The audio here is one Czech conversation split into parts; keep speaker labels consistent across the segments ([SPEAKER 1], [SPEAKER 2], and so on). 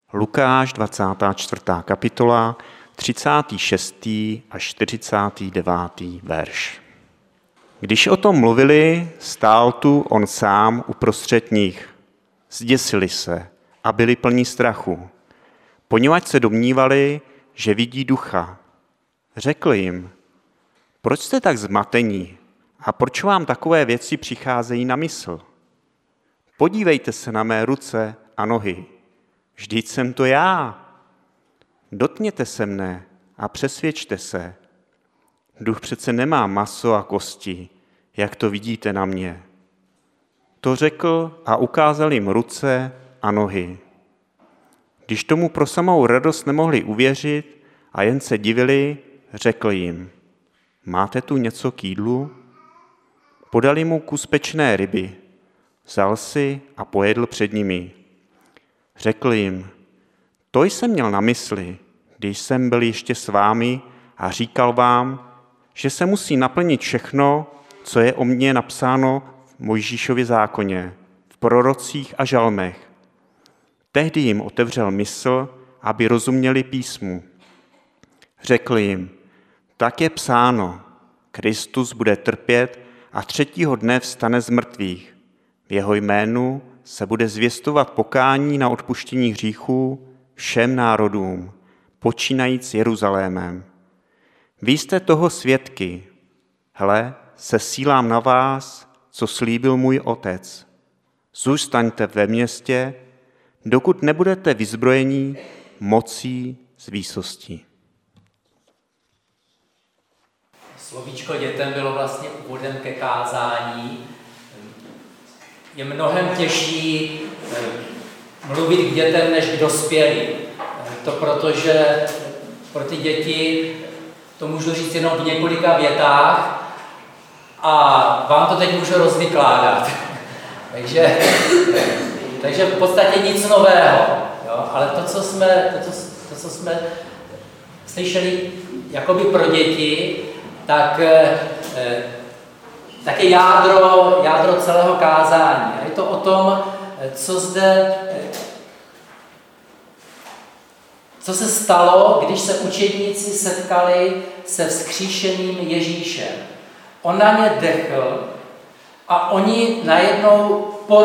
[SPEAKER 1] Lukáš 24. kapitola, 36. až 49. verš. Když o tom mluvili, stál tu on sám uprostřed nich. Zděsili se a byli plní strachu, poněvadž se domnívali, že vidí ducha. Řekl jim: proč jste tak zmatení a proč vám takové věci přicházejí na mysl? Podívejte se na mé ruce a nohy. Vždyť jsem to já. Dotkněte se mne a přesvědčte se. Duch přece nemá maso a kosti, jak to vidíte na mě. To řekl a ukázal jim ruce a nohy. Když tomu pro samou radost nemohli uvěřit a jen se divili, řekl jim: máte tu něco k jídlu? Podali mu kus pečené ryby. Vzal si a pojedl před nimi. Řekl jim: to jsem měl na mysli, když jsem byl ještě s vámi a říkal vám, že se musí naplnit všechno, co je o mně napsáno v Mojžíšově zákoně, v prorocích a žalmech. Tehdy jim otevřel mysl, aby rozuměli písmu. Řekl jim: tak je psáno, Kristus bude trpět a 3. dne vstane z mrtvých. V jeho jménu se bude zvěstovat pokání na odpuštění hříchů všem národům, počínajíc Jeruzalémem. Vy jste toho svědky. Hle, sesílám na vás, co slíbil můj otec. Zůstaňte ve městě, dokud nebudete vyzbrojení mocí z výsosti.
[SPEAKER 2] Slovíčko dětem bylo vlastně úvodem ke kázání. Je mnohem těžší mluvit k dětem než k dospělým. To protože pro ty děti to můžu říct jenom v několika větách a vám to teď můžu rozvykládat. takže v podstatě nic nového. Jo? Ale to, co jsme slyšeli jakoby pro děti, tak je jádro celého kázání. Je to o tom, co se stalo, když se učedníci setkali se vzkříšeným Ježíšem. On na ně dechl a oni najednou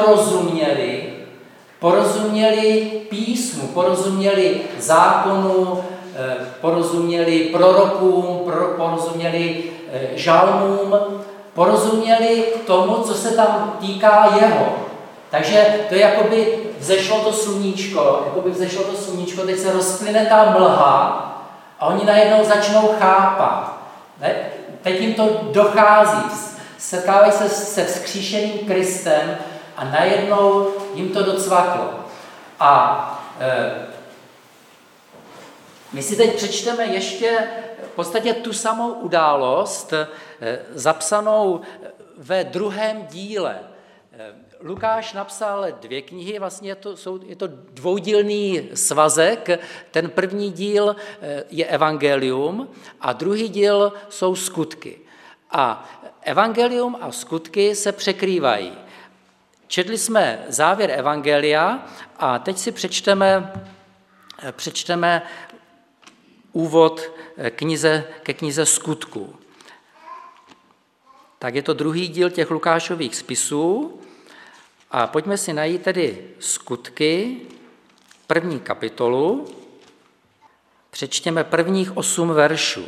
[SPEAKER 2] porozuměli písmu, porozuměli zákonu, porozuměli prorokům, porozuměli žalmům, porozuměli tomu, co se tam týká jeho. Takže to je jakoby vzešlo to sluníčko, teď se rozplyne ta mlha a oni najednou začnou chápat. Teď jim to dochází, setkávají se se vzkříšeným Kristem a najednou jim to docvaklo. A my si teď přečteme ještě v podstatě tu samou událost, zapsanou ve 2. díle. Lukáš napsal 2 knihy, vlastně je to dvoudílný svazek. Ten první díl je evangelium a druhý díl jsou skutky. A evangelium a skutky se překrývají. Četli jsme závěr evangelia a teď si přečteme úvod ke knize skutků. Tak je to druhý díl těch Lukášových spisů a pojďme si najít tedy skutky, 1. kapitolu, přečtěme prvních 8 veršů.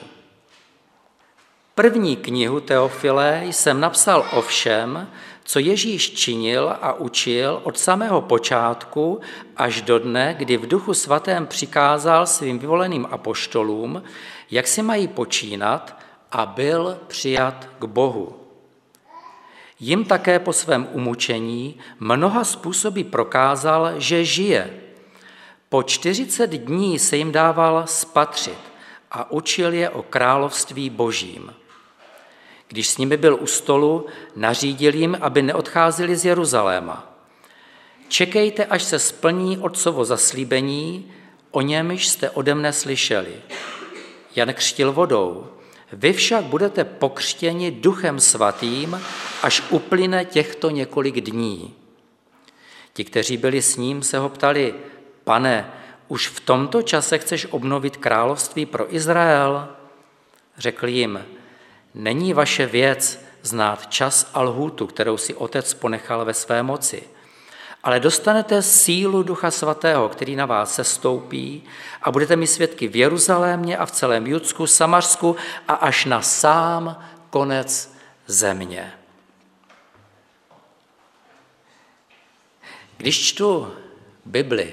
[SPEAKER 2] První knihu Teofile jsem napsal o všem, co Ježíš činil a učil od samého počátku až do dne, kdy v Duchu svatém přikázal svým vyvoleným apoštolům, jak si mají počínat a byl přijat k Bohu. Jim také po svém umučení mnoha způsoby prokázal, že žije. Po 40 dní se jim dával spatřit a učil je o království božím. Když s nimi byl u stolu, nařídil jim, aby neodcházeli z Jeruzaléma. Čekejte, až se splní otcovo zaslíbení, o němž jste ode mne slyšeli. Jan křtil vodou, vy však budete pokřtěni Duchem svatým, až uplyne těchto několik dní. Ti, kteří byli s ním, se ho ptali: Pane, už v tomto čase chceš obnovit království pro Izrael? Řekl jim, není vaše věc znát čas a lhůtu, kterou si Otec ponechal ve své moci, ale dostanete sílu Ducha Svatého, který na vás sestoupí a budete mi svědky v Jeruzalémě a v celém Judsku, Samařsku a až na sám konec země. Když čtu Bibli,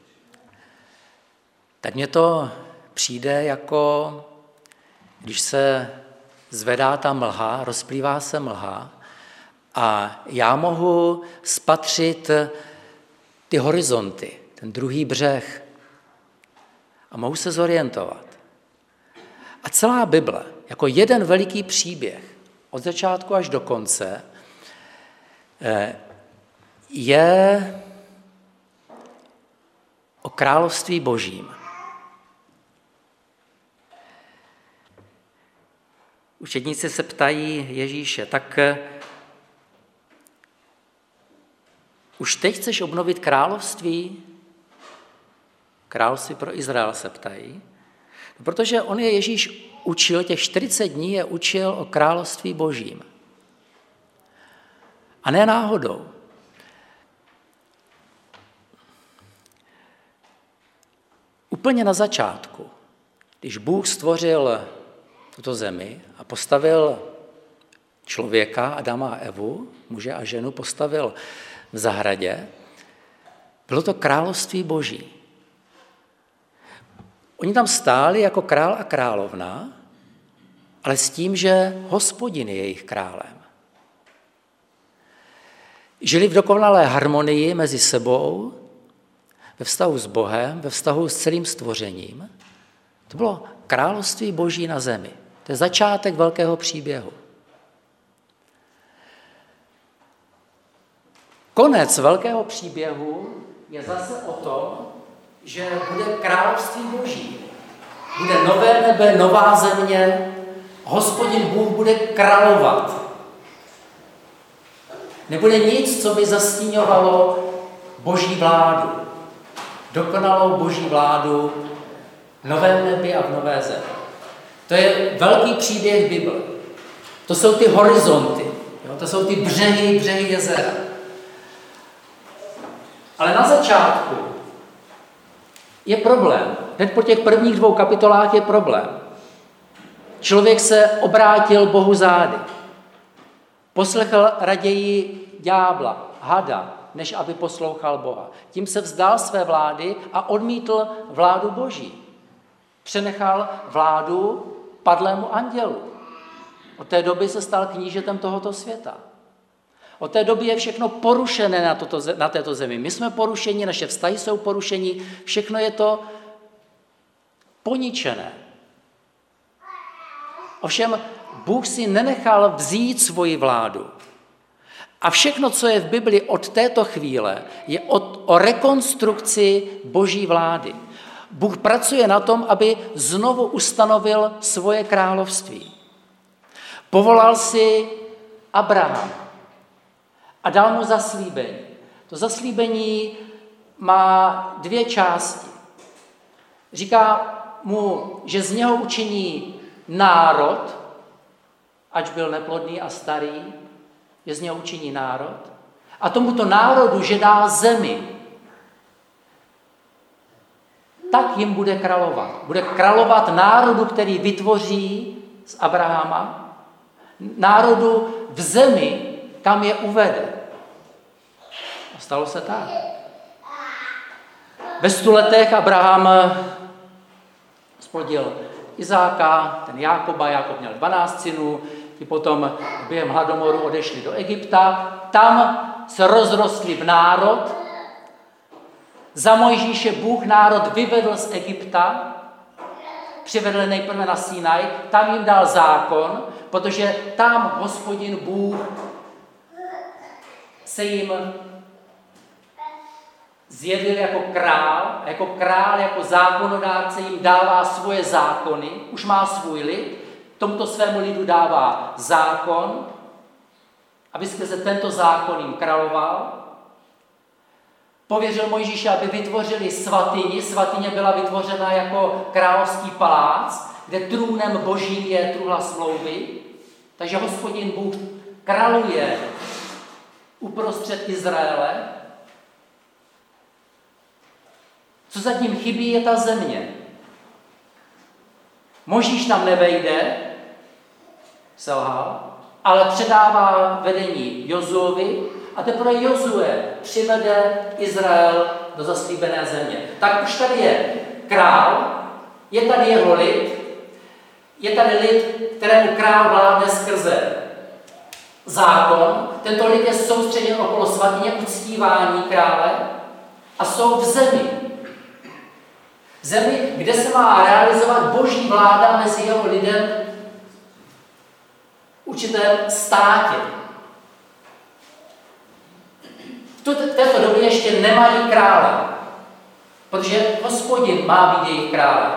[SPEAKER 2] tak mně to přijde jako, když se zvedá ta mlha, rozplývá se mlha a já mohu spatřit ty horizonty, ten druhý břeh a mohu se zorientovat. A celá Bible, jako jeden veliký příběh, od začátku až do konce, je o království božím. Učedníci se ptají Ježíše, tak už teď chceš obnovit království? Království pro Izrael se ptají. Protože on je Ježíš učil, těch 40 dní je učil o království božím. A ne náhodou. Úplně na začátku, když Bůh stvořil tuto zemi a postavil člověka, Adama a Evu, muže a ženu, postavil v zahradě, bylo to království boží. Oni tam stáli jako král a královna, ale s tím, že Hospodin je jejich králem. Žili v dokonalé harmonii mezi sebou, ve vztahu s Bohem, ve vztahu s celým stvořením. To bylo království boží na zemi. To je začátek velkého příběhu. Konec velkého příběhu je zase o tom, že bude království boží. Bude nové nebe, nová země, Hospodin Bůh bude královat. Nebude nic, co by zastíňovalo boží vládu. Dokonalou boží vládu v novém nebi a v nové zemi. To je velký příběh Bible. To jsou ty horizonty, jo? To jsou ty břehy jezera. Ale na začátku je problém. Hned po těch prvních 2 kapitolách je problém. Člověk se obrátil Bohu zády. Poslechl raději ďábla, hada, než aby poslouchal Boha. Tím se vzdal své vlády a odmítl vládu boží. Přenechal vládu padlému andělu. Od té doby se stal knížetem tohoto světa. Od té doby je všechno porušené na této zemi. My jsme porušeni, naše vztahy jsou porušení, všechno je to poničené. Ovšem Bůh si nenechal vzít svoji vládu. A všechno, co je v Bibli od této chvíle, je o rekonstrukci boží vlády. Bůh pracuje na tom, aby znovu ustanovil svoje království. Povolal si Abraham a dal mu zaslíbení. To zaslíbení má 2 části. Říká mu, že z něho učiní národ, ač byl neplodný a starý, že z něho učiní národ. A tomuto národu, že dá zemi, tak jim bude královat. Bude královat národu, který vytvoří z Abrahama, národu v zemi, kam je uvede. A stalo se tak. Ve 100 letech Abraham splodil Izáka, ten Jákoba, Jákob měl 12 synů, ti potom během hladomoru odešli do Egypta, tam se rozrostli v národ, za Mojžíše Bůh národ vyvedl z Egypta, přivedl nejprve na Sinaj, tam jim dal zákon, protože tam Hospodin Bůh se jim zjevil jako král, jako zákonodárce jim dává svoje zákony, už má svůj lid, tomuto svému lidu dává zákon, aby skrze tento zákon jim královal. pověřil Mojžíše, aby vytvořili svatyni. Svatyně byla vytvořena jako královský palác, kde trůnem božím je truhla smlouvy. Takže Hospodin Bůh králuje uprostřed Izraele. Co zatím chybí, je ta země. Mojžíš tam nevejde, selhal, ale předává vedení Jozuovi a teprve Jozue přivede Izrael do zaslíbené země. Tak už tady je král, je tady jeho lid, je tady lid, kterému král vládne skrze zákon. Tento lid je soustředěn okolo svatyně uctívání krále a jsou v zemi. Zemi, kde se má realizovat boží vláda mezi jeho lidem v určitém státě. V této době ještě nemají krále, protože Hospodin má být jejich králem.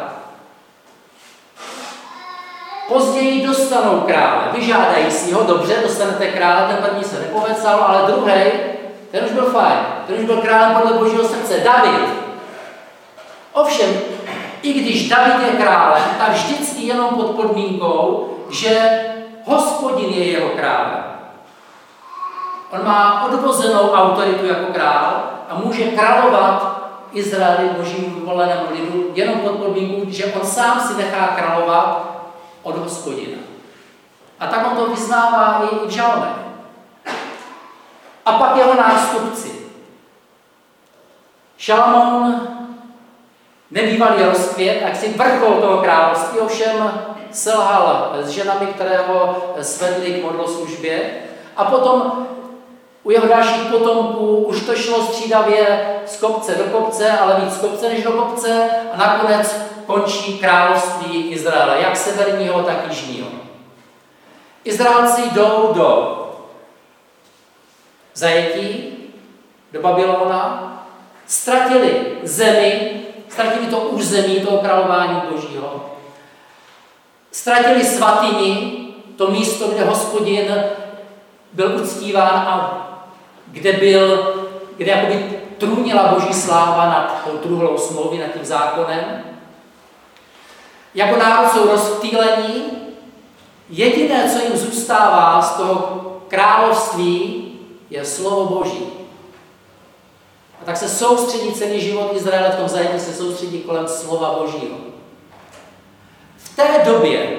[SPEAKER 2] Později dostanou krále, vyžádají si ho, dobře, dostanete krále, ten první se nepovecal, ale druhý, ten už byl fajn, ten už byl králem podle božího srdce, David. Ovšem, i když David je králem, tak vždycky jenom pod podmínkou, že Hospodin je jeho králem. On má odvozenou autoritu jako král a může královat Izraeli, božímu vyvolenému lidu, jenom pod podmínkou, že on sám si nechá královat od Hospodina. A tak on to vyznává i v žalmech. A pak jeho nástupci. Šalamoun nebývalý rozkvět, jak si vrchol toho království, ovšem selhal s ženami, které ho svedly k modloslužbě. A potom u jeho dalších potomků už to šlo střídavě z kopce do kopce, ale víc z kopce než do kopce a nakonec končí království Izraele, jak severního, tak jižního. Izraelci jdou do zajetí, do Babylona, ztratili zemi, ztratili to území toho králování božího, ztratili svatyni, to místo, kde Hospodin byl uctíván a kde jakoby trůnila boží sláva nad tou truhlou smlouvy, nad tím zákonem. Jako národ jsou rozptýlení. Jediné, co jim zůstává z toho království, je slovo boží. A tak se soustředí celý život Izraele v tom zajetí, se soustředí kolem slova božího. V té době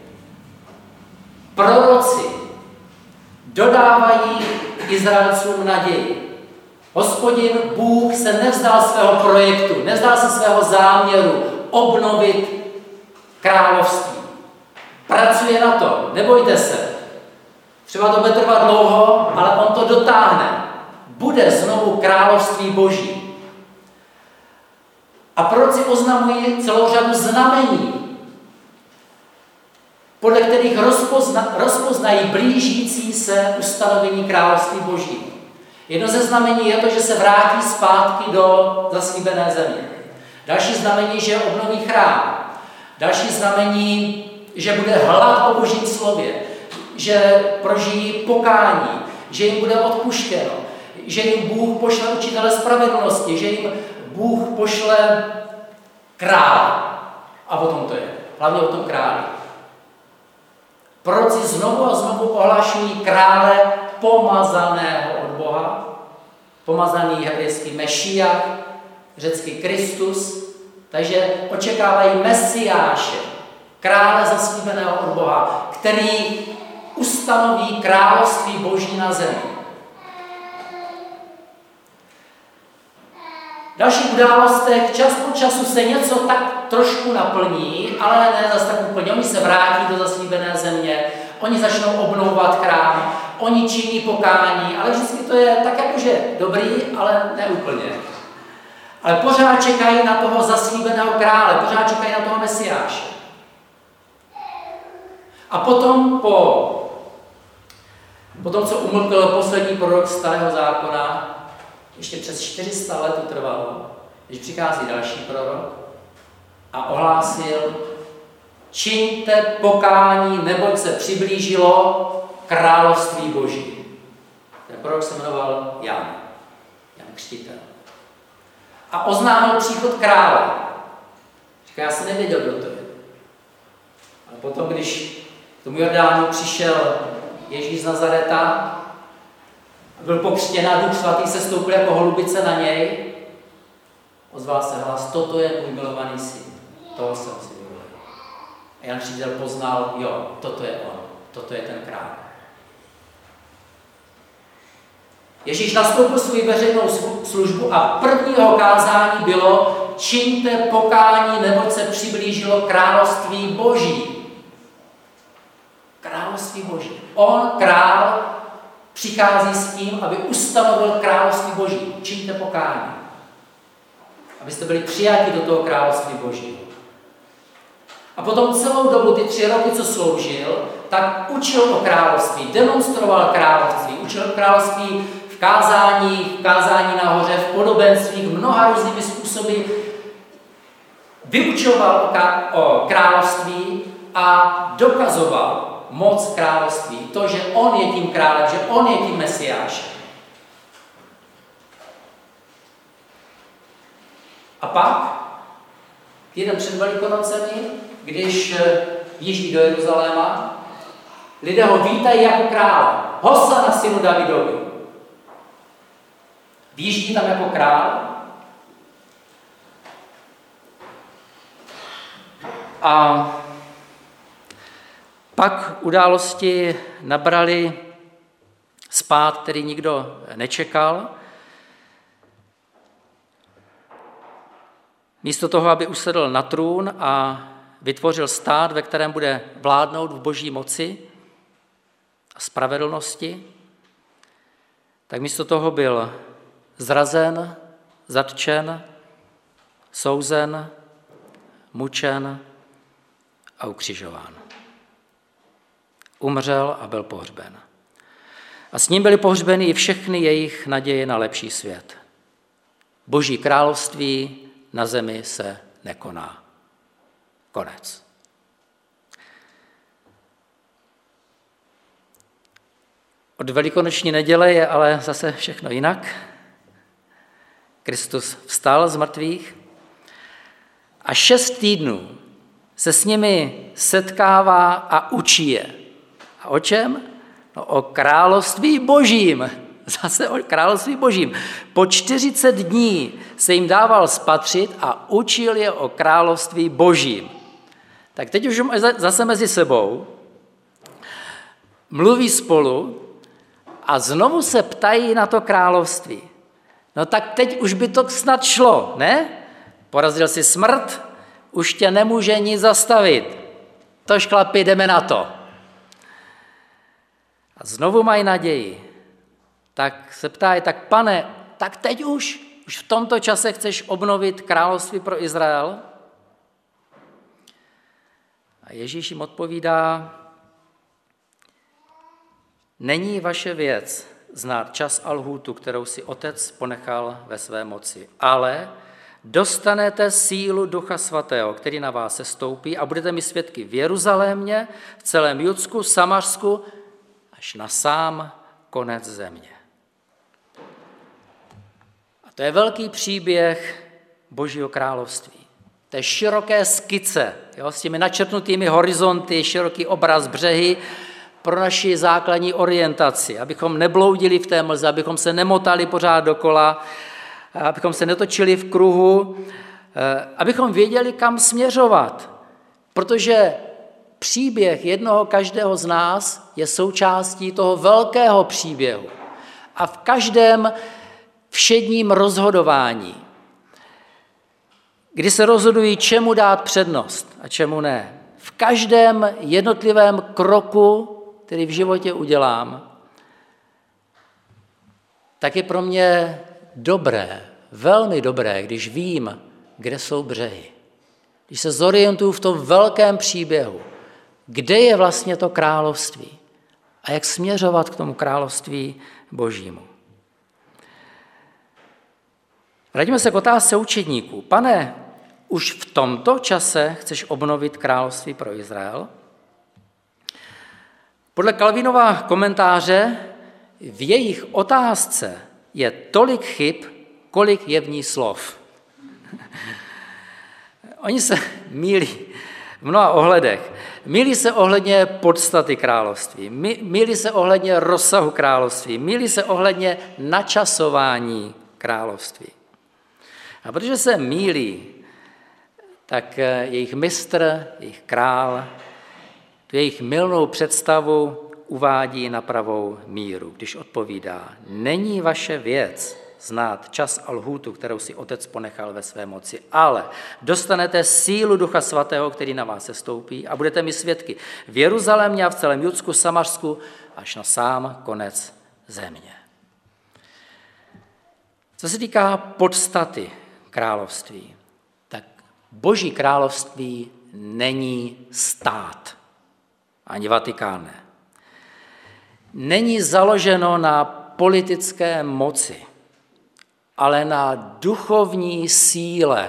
[SPEAKER 2] proroci dodávají Izraelcům naději. Hospodin Bůh se nevzdal svého projektu, nevzdal se svého záměru obnovit království. Pracuje na to, nebojte se. Třeba to bude trvat dlouho, ale on to dotáhne. Bude znovu království boží. A proroci oznamují celou řadu znamení, podle kterých rozpoznají blížící se ustanovení království boží. Jedno ze znamení je to, že se vrátí zpátky do zaslíbené země. Další znamení, že obnoví chrám. Další znamení, že bude hlad po božím slově, že prožijí pokání, že jim bude odpuštěno, že jim Bůh pošle učitele spravedlnosti, že jim Bůh pošle král. A o tom to je. Hlavně o tom králi. Proroci znovu a znovu ohlašují krále pomazaného od Boha, pomazaný hebrejský Mešíach, řecký Kristus, takže očekávají Mesiáše, krále zaslíbeného od Boha, který ustanoví království boží na zemi. V dalších událostech čas po času se něco tak trošku naplní, ale ne zase tak úplně. Oni se vrátí do zaslíbené země, oni začnou obnovovat chrám, oni činí pokání, ale vždycky to je tak jakože dobrý, ale ne úplně. Ale pořád čekají na toho zaslíbeného krále, pořád čekají na toho Mesiáše. A potom potom, co umlkl poslední prorok starého zákona, ještě přes 400 let to trvalo, když přichází další prorok a ohlásil: čiňte pokání, neboť se přiblížilo království boží. Ten prorok se jmenoval Jan Křtitel. a oznámil příchod krále. Říká, já jsem nevěděl, kdo to je. Ale potom, když k tomu Jordánu přišel Ježíš z Nazareta a byl pokřtěn a Duch Svatý se stoupil jako holubice na něj, ozval se hlas, toto je můj milovaný syn, toho jsem si vyvolil. A Jan Křtitel poznal, jo, toto je on, toto je ten král. Ježíš nastoupil svou veřejnou službu a prvního kázání bylo čiňte pokání, neboť se přiblížilo království Boží. Království Boží. On, král, přichází s tím, aby ustanovil království Boží. Čiňte pokání. Abyste byli přijati do toho království Božího. A potom celou dobu, ty 3 roky, co sloužil, tak učil o království, demonstroval království, učil o království v kázání nahoře, v podobenstvích, mnoha různými způsoby vyučoval o království a dokazoval moc království. To, že on je tím králem, že on je tím mesiášem. A pak, týden před Velikonocemi, když jíždí do Jeruzaléma, lidé ho vítají jako krále. Hosana synu Davidovi. Výjíždí tam jako král. A pak události nabrali spád, který nikdo nečekal. Místo toho, aby usedl na trůn a vytvořil stát, ve kterém bude vládnout v boží moci a spravedlnosti, tak místo toho byl zrazen, zatčen, souzen, mučen a ukřižován. Umřel a byl pohřben. A s ním byly pohřbeny i všechny jejich naděje na lepší svět. Boží království na zemi se nekoná. Konec. Od velikonoční neděle je ale zase všechno jinak. Kristus vstal z mrtvých a 6 týdnů se s nimi setkává a učí je. A o čem? No, o království božím. Zase o království božím. Po 40 dní se jim dával spatřit a učil je o království božím. Tak teď už zase mezi sebou mluví spolu a znovu se ptají na to království. No tak teď už by to snad šlo, ne? Porazil si smrt, už tě nemůže nic zastavit. Tož chlapi, jdeme na to. A znovu mají naději. Tak se ptají, tak pane, tak teď už v tomto čase chceš obnovit království pro Izrael? A Ježíš jim odpovídá, není vaše věc znát čas a lhůtu, kterou si Otec ponechal ve své moci, ale dostanete sílu Ducha Svatého, který na vás sestoupí a budete mi svědky v Jeruzalémě, v celém Judsku, Samařsku, až na sám konec země. A to je velký příběh Božího království. To je široké skice, jo, s těmi načrtnutými horizonty, široký obraz břehy pro naši základní orientaci, abychom nebloudili v té mlze, abychom se nemotali pořád dokola, abychom se netočili v kruhu, abychom věděli, kam směřovat. Protože příběh jednoho každého z nás je součástí toho velkého příběhu. A v každém všedním rozhodování, kdy se rozhodují, čemu dát přednost a čemu ne, v každém jednotlivém kroku, který v životě udělám, tak je pro mě dobré, velmi dobré, když vím, kde jsou břehy. Když se zorientuju v tom velkém příběhu, kde je vlastně to království a jak směřovat k tomu království božímu. Vrátíme se k otázce učedníků. Pane, už v tomto čase chceš obnovit království pro Izrael? Podle Calvinova komentáře v jejich otázce je tolik chyb, kolik je v ní slov. Oni se mýlí v mnoha ohledech. Mýlí se ohledně podstaty království, mýlí se ohledně rozsahu království, mýlí se ohledně načasování království. A protože se mýlí, tak jejich mistr, jejich král, tu jejich mylnou představu uvádí na pravou míru, když odpovídá: není vaše věc znát čas a lhůtu, kterou si Otec ponechal ve své moci, ale dostanete sílu Ducha Svatého, který na vás sestoupí, a budete mi svědky v Jeruzalémě a v celém Judsku, Samařsku až na sám konec země. Co se týká podstaty království, tak Boží království není stát, ani Vatikán ne. Není založeno na politické moci, ale na duchovní síle.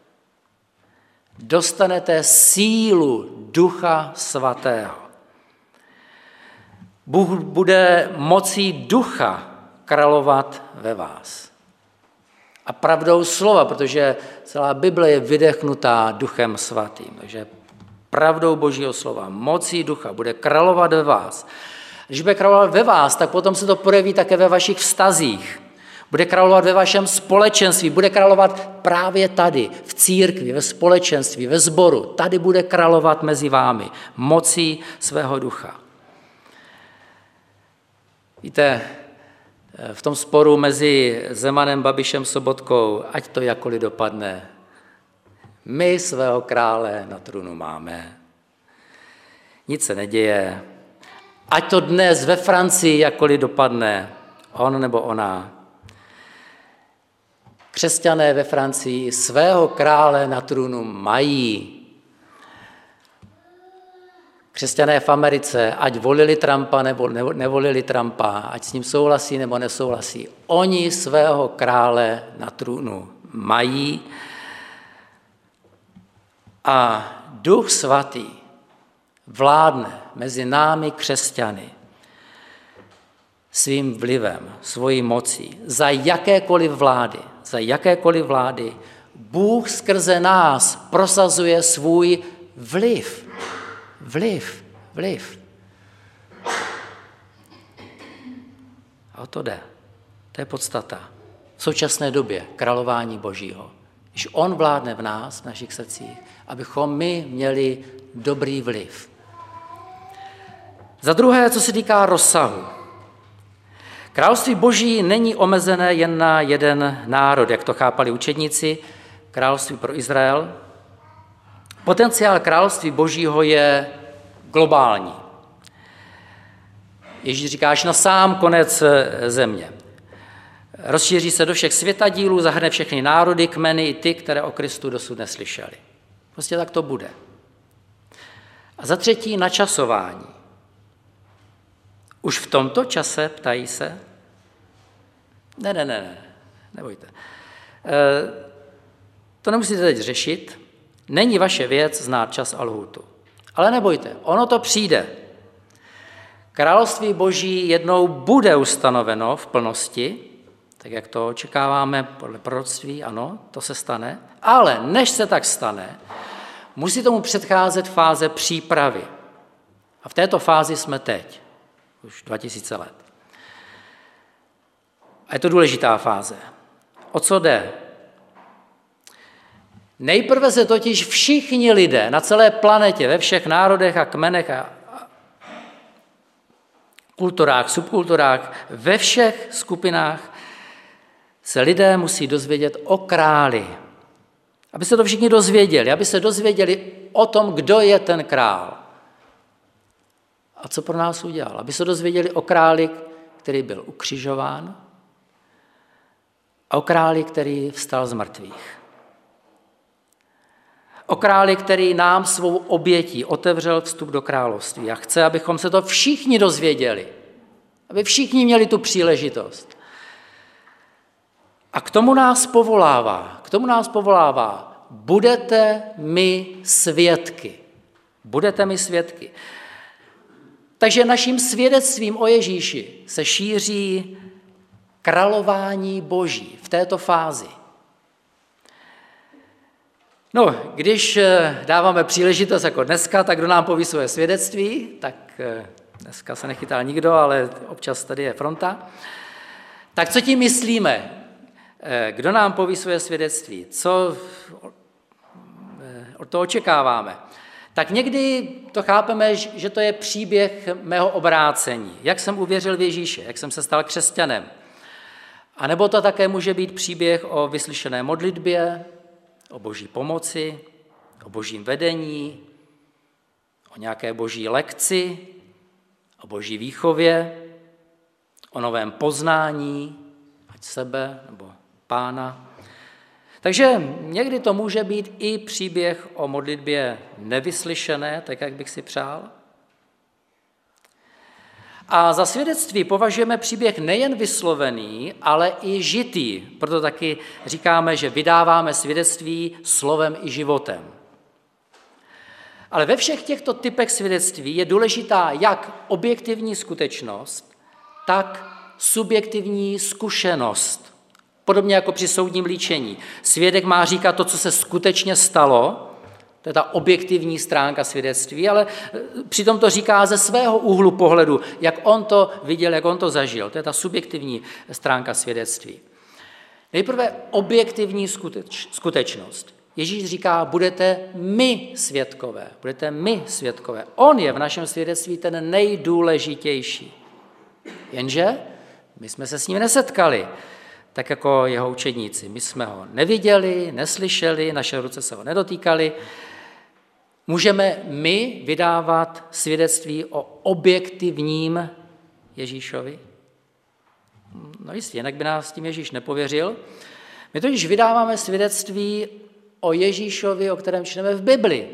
[SPEAKER 2] Dostanete sílu Ducha Svatého. Bůh bude mocí ducha královat ve vás. A pravdou slova, protože celá Bible je vydechnutá Duchem Svatým. Takže pravdou Božího slova, mocí ducha bude královat ve vás. Když bude královat ve vás, tak potom se to projeví také ve vašich vztazích. Bude královat ve vašem společenství, bude královat právě tady, v církvi, ve společenství, ve sboru. Tady bude královat mezi vámi mocí svého ducha. Víte, v tom sporu mezi Zemanem, Babišem, Sobotkou, ať to jakkoliv dopadne, my svého krále na trůnu máme. Nic se neděje. Ať to dnes ve Francii jakkoliv dopadne, on nebo ona. Křesťané ve Francii svého krále na trůnu mají. Křesťané v Americe, ať volili Trumpa nebo nevolili Trumpa, ať s ním souhlasí nebo nesouhlasí, oni svého krále na trůnu mají. A Duch Svatý vládne mezi námi křesťany svým vlivem, svojí mocí, za jakékoliv vlády, Bůh skrze nás prosazuje svůj vliv. A o to jde. To je podstata. V současné době králování Božího. Když on vládne v nás, v našich srdcích, abychom my měli dobrý vliv. Za druhé, co se týká rozsahu. Království Boží není omezené jen na jeden národ, jak to chápali učedníci, království pro Izrael. Potenciál království Božího je globální. Ježíš říká, až na sám konec země. Rozšíří se do všech světadílů, zahrne všechny národy, kmeny i ty, které o Kristu dosud neslyšeli. Prostě tak to bude. A za třetí, načasování. Už v tomto čase, ptají se? Ne, nebojte. To nemusíte teď řešit. Není vaše věc znát čas a lhůtu. Ale nebojte, ono to přijde. Království Boží jednou bude ustanoveno v plnosti, tak jak to očekáváme podle proroctví, ano, to se stane. Ale než se tak stane, musí tomu předcházet fáze přípravy. A v této fázi jsme teď, už 2000 let. A je to důležitá fáze. O co jde? Nejprve se totiž všichni lidé na celé planetě, ve všech národech a kmenech a kulturách, subkulturách, ve všech skupinách se lidé musí dozvědět o králi. Aby se to všichni dozvěděli, aby se dozvěděli o tom, kdo je ten král. A co pro nás udělal? Aby se dozvěděli o králi, který byl ukřižován, a o králi, který vstal z mrtvých. O králi, který nám svou obětí otevřel vstup do království a chce, abychom se to všichni dozvěděli, aby všichni měli tu příležitost. A k tomu nás povolává, budete mi svědky. Budete mi svědky. Takže naším svědectvím o Ježíši se šíří králování Boží v této fázi. No, když dáváme příležitost jako dneska, tak kdo nám poví svoje svědectví, tak dneska se nechytal nikdo, ale občas tady je fronta. Tak co tím myslíme? Kdo nám poví svoje svědectví? Co od toho očekáváme? Tak někdy to chápeme, že to je příběh mého obrácení. Jak jsem uvěřil v Ježíše, jak jsem se stal křesťanem. A nebo to také může být příběh o vyslyšené modlitbě, o boží pomoci, o božím vedení, o nějaké boží lekci, o boží výchově, o novém poznání, ať sebe nebo Pána. Takže někdy to může být i příběh o modlitbě nevyslyšené, tak jak bych si přál. A za svědectví považujeme příběh nejen vyslovený, ale i žitý. Proto taky říkáme, že vydáváme svědectví slovem i životem. Ale ve všech těchto typech svědectví je důležitá jak objektivní skutečnost, tak subjektivní zkušenost. Podobně jako při soudním líčení. Svědek má říkat to, co se skutečně stalo, to je ta objektivní stránka svědectví, ale přitom to říká ze svého úhlu pohledu, jak on to viděl, jak on to zažil. To je ta subjektivní stránka svědectví. Nejprve objektivní skutečnost. Ježíš říká, budete my svědkové. Budete my svědkové. On je v našem svědectví ten nejdůležitější. Jenže my jsme se s ním nesetkali, tak jako jeho učedníci. My jsme ho neviděli, neslyšeli, naše ruce se ho nedotýkaly. Můžeme my vydávat svědectví o objektivním Ježíšovi? No jistě, jinak by nás tím Ježíš nepověřil. My totiž vydáváme svědectví o Ježíšovi, o kterém čteme v Bibli.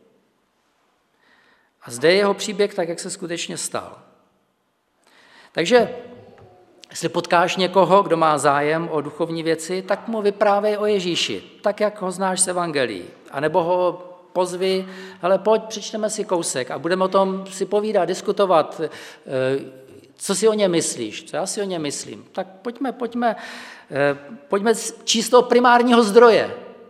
[SPEAKER 2] A zde je jeho příběh tak, jak se skutečně stal. Takže jestli potkáš někoho, kdo má zájem o duchovní věci, tak mu vyprávěj o Ježíši, tak, jak ho znáš z evangelií. A nebo ho pozvi, hele, pojď, přečteme si kousek a budeme o tom si povídat, diskutovat, co si o něm myslíš, co já si o něm myslím. Tak pojďme číst toho primárního zdroje.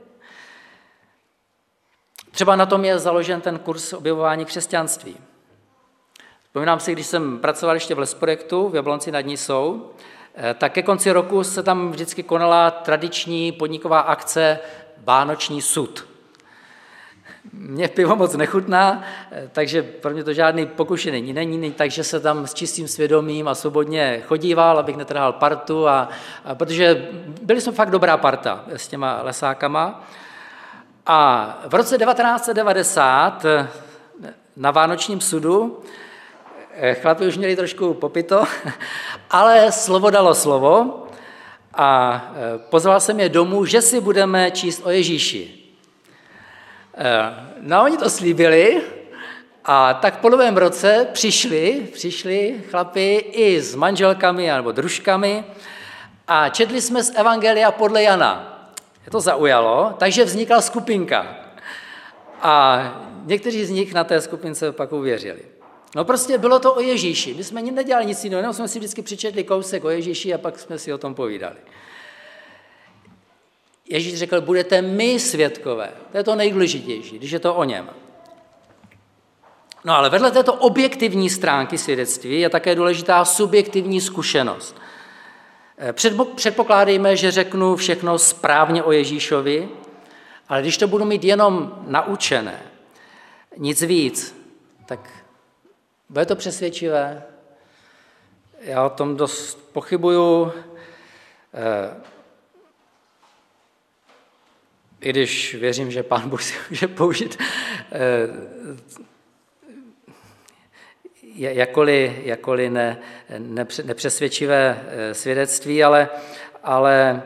[SPEAKER 2] Třeba na tom je založen ten kurz objevování křesťanství. Vzpomínám si, když jsem pracoval ještě v Lesprojektu v Jablonci nad Nisou, tak ke konci roku se tam vždycky konala tradiční podniková akce Vánoční sud. Mně pivo moc nechutná, takže pro mě to žádný pokušení není, takže se tam s čistým svědomím a svobodně chodíval, abych netrhal partu, a protože byli jsme fakt dobrá parta s těma lesákama. A v roce 1990 na Vánočním sudu chlapi už měli trošku popito, ale slovo dalo slovo a pozval jsem je domů, že si budeme číst o Ježíši. No, oni to slíbili a tak po novém roce přišli chlapi i s manželkami nebo družkami a četli jsme z Evangelia podle Jana. Je to zaujalo, takže vznikla skupinka a někteří z nich na té skupince pak uvěřili. No prostě bylo to o Ježíši. My jsme nedělali nic jiného, jenom jsme si vždycky přečetli kousek o Ježíši a pak jsme si o tom povídali. Ježíš řekl, budete my svědkové. To je to nejdůležitější, když je to o něm. No ale vedle této objektivní stránky svědectví je také důležitá subjektivní zkušenost. Předpokládejme, že řeknu všechno správně o Ježíšovi, ale když to budu mít jenom naučené, nic víc, tak bude to přesvědčivé? Já o tom dost pochybuju, i když věřím, že Pán Bůh si může použít jakkoliv nepřesvědčivé svědectví, ale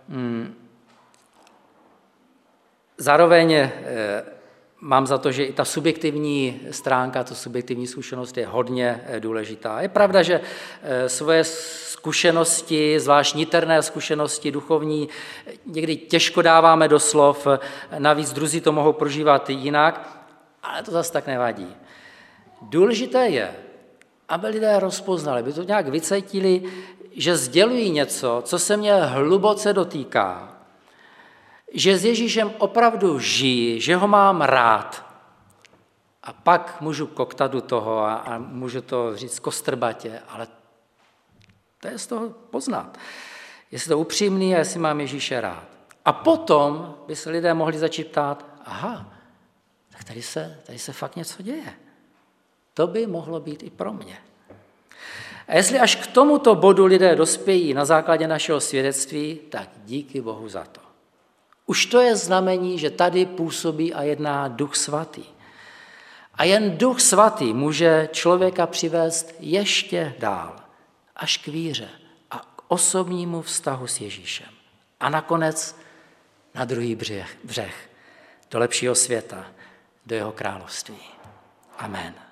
[SPEAKER 2] zároveň mám za to, že i ta subjektivní stránka, ta subjektivní zkušenost je hodně důležitá. Je pravda, že svoje zkušenosti, zvlášť niterné zkušenosti duchovní, někdy těžko dáváme do slov, navíc druzí to mohou prožívat jinak, ale to zase tak nevadí. Důležité je, aby lidé rozpoznali, aby to nějak vycítili, že sdělují něco, co se mě hluboce dotýká, že s Ježíšem opravdu žiji, že ho mám rád. A pak můžu koktat do toho a můžu to říct kostrbatě, ale to je z toho poznat. Jestli to upřímný a jestli mám Ježíše rád. A potom by se lidé mohli začít ptát, aha, tak tady se fakt něco děje. To by mohlo být i pro mě. A jestli až k tomuto bodu lidé dospějí na základě našeho svědectví, tak díky Bohu za to. Už to je znamení, že tady působí a jedná Duch Svatý. A jen Duch Svatý může člověka přivést ještě dál, až k víře a k osobnímu vztahu s Ježíšem. A nakonec na druhý břeh, do lepšího světa, do jeho království. Amen.